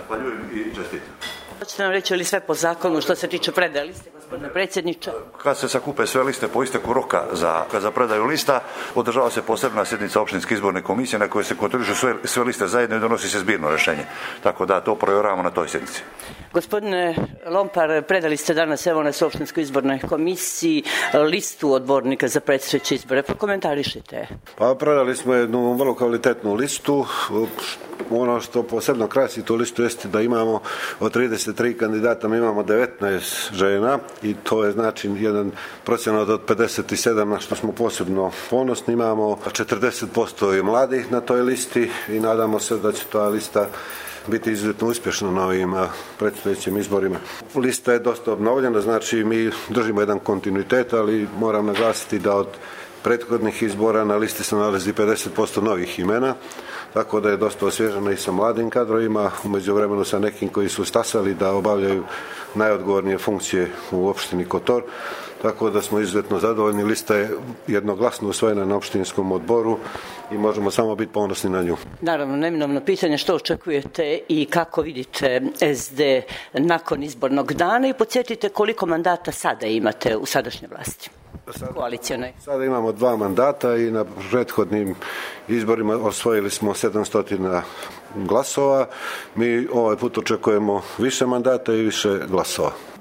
Zahvaljujem i čestitam. Hoćete nam reći li sve po zakonu što se tiče predaje liste, gospodine predsjedniče? Kad se sakupe sve liste po isteku roka za predaju lista, održava se posebna sjednica opštinske izborne komisije na kojoj se kontrolišu sve liste zajedno i donosi se zbirno rješenje. Tako da to provjeravamo na toj sjednici. Gospodine Lompar, predali ste danas evo na opštinskoj izbornoj komisiji listu odbornika za predstojeće izbore. Prokomentarišite. Pa predali smo jednu vrlo kvalitetnu listu. Ono što posebno krasi tu listu jeste da imamo od 33 kandidata, mi imamo 19 žena i to je znači jedan procenat od 57 na što smo posebno ponosni. Imamo 40% i mladih na toj listi i nadamo se da će ta lista biti izuzetno uspješna na ovim predstojećim izborima. Lista je dosta obnovljena, znači mi držimo jedan kontinuitet, ali moram naglasiti da od prethodnih izbora na listi se nalazi 50% novih imena, tako da je dosta osvježena i sa mladim kadrovima, u međuvremenu sa nekim koji su stasali da obavljaju najodgovornije funkcije u opštini Kotor, tako da smo izuzetno zadovoljni. Lista je jednoglasno usvojena na opštinskom odboru i možemo samo biti ponosni na nju. Naravno, neminovno pitanje što očekujete i kako vidite SD nakon izbornog dana i podsjetite koliko mandata sada imate u sadašnjoj vlasti. Sada imamo 2 mandata i na prethodnim izborima osvojili smo 700 glasova. Mi ovaj put očekujemo više mandata i više glasova.